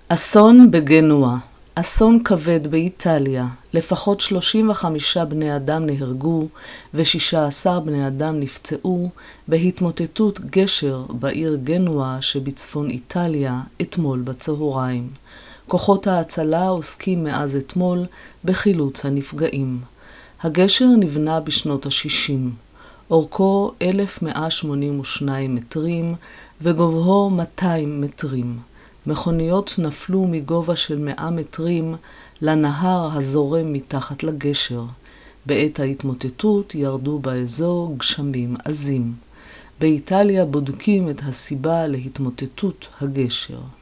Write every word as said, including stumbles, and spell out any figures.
אסון בגנואה. אסון כבד באיטליה. לפחות שלושים וחמישה בני אדם נהרגו ו-שישה עשר בני אדם נפצעו בהתמוטטות גשר בעיר גנואה שבצפון איטליה אתמול בצהריים. כוחות ההצלה עוסקים מאז אתמול בחילוץ הנפגעים. הגשר נבנה בשנות ה-שישים. אורכו אלף מאה שמונים ושניים מטרים וגובהו מאתיים מטרים. מכוניות נפלו מגובה של מאה מטרים לנהר הזורם מתחת לגשר. בעת ההתמוטטות ירדו באזור גשמים עזים. באיטליה בודקים את הסיבה להתמוטטות הגשר.